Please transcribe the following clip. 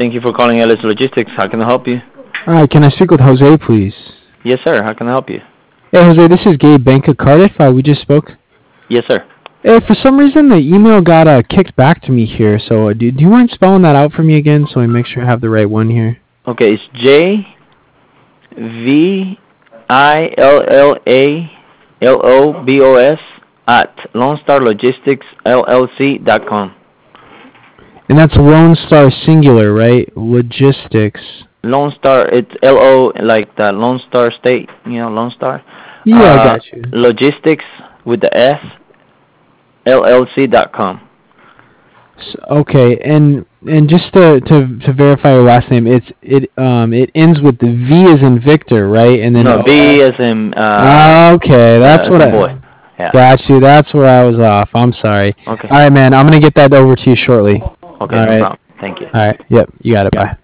Thank you for calling LS Logistics. How can I help you? All right, can I speak with Jose, please? Yes, sir. How can I help you? Hey, Jose, this is Gabe Bank of Cardiff. We just spoke. Yes, sir. Hey, for some reason, the email got kicked back to me here. So do you mind spelling that out for me again so I make sure I have the right one here? Okay, it's JVILLALOBOS at LoneStarLogisticsLLC.com. And that's Lone Star Singular, right? Logistics. Lone Star, it's LO like the Lone Star State, Lone Star. Yeah, I got you. Logistics with the S, LLC.com. Okay, and just to verify your last name, it ends with the V as in Victor, right? And then No, B as in okay, that's what boy. Yeah. Got you. That's where I was off. I'm sorry. Okay. All right, man. I'm gonna get that over to you shortly. Okay, All no right. problem. Thank you. All right. Yep. You got it. Bye.